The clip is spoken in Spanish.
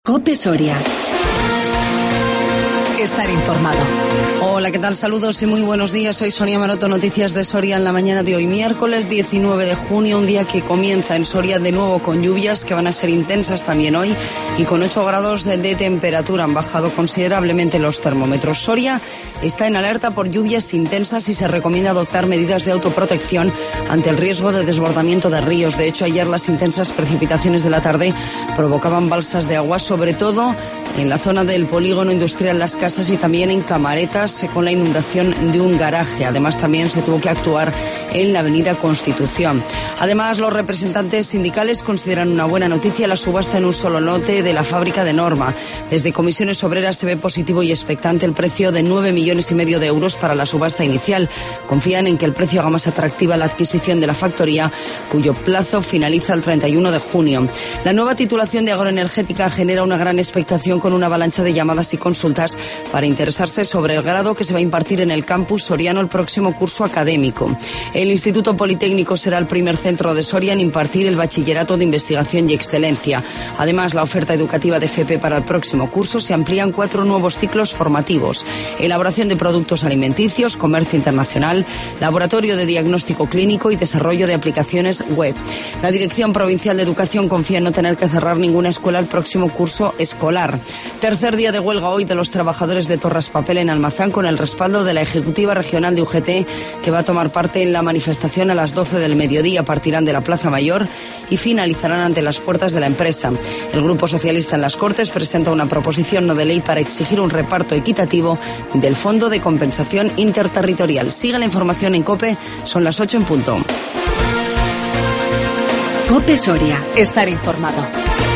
COPE Soria. Estar informado. Hola, ¿qué tal? Saludos y muy buenos días. Soy Sonia Maroto, noticias de Soria en la mañana de hoy, miércoles 19 de junio, un día que comienza en Soria de nuevo con lluvias que van a ser intensas también hoy y con 8 grados de temperatura. Han bajado considerablemente los termómetros. Soria está en alerta por lluvias intensas y se recomienda adoptar medidas de autoprotección ante el riesgo de desbordamiento de ríos. De hecho, ayer las intensas precipitaciones de la tarde provocaban balsas de agua, sobre todo en la zona del polígono industrial Las Casas y también en Camaretas, con la inundación de un garaje. Además, también se tuvo que actuar en la avenida Constitución. Además, los representantes sindicales consideran una buena noticia la subasta en un solo lote de la fábrica de Norma. Desde Comisiones Obreras se ve positivo y expectante el precio de 9,5 millones de euros para la subasta inicial. Confían en que el precio haga más atractiva la adquisición de la factoría, cuyo plazo finaliza el 31 de junio. La nueva titulación de agroenergética genera una gran expectación con una avalancha de llamadas y consultas para interesarse sobre el grado que se va a impartir en el campus soriano el próximo curso académico. El Instituto Politécnico será el primer centro de Soria en impartir el bachillerato de investigación y excelencia. Además, la oferta educativa de FP para el próximo curso se amplían 4 nuevos ciclos formativos: elaboración de productos alimenticios, comercio internacional, laboratorio de diagnóstico clínico y desarrollo de aplicaciones web. La Dirección Provincial de Educación confía en no tener que cerrar ninguna escuela el próximo curso escolar. Tercer día de huelga hoy de los trabajadores de Torraspapel en Almazán, con el respaldo de la Ejecutiva Regional de UGT, que va a tomar parte en la manifestación a las 12 del mediodía. Partirán de la Plaza Mayor y finalizarán ante las puertas de la empresa. El Grupo Socialista en las Cortes presenta una proposición no de ley para exigir un reparto equitativo del Fondo de Compensación Interterritorial. Sigue la información en COPE, son las 8 en punto. COPE Soria. Estar informado.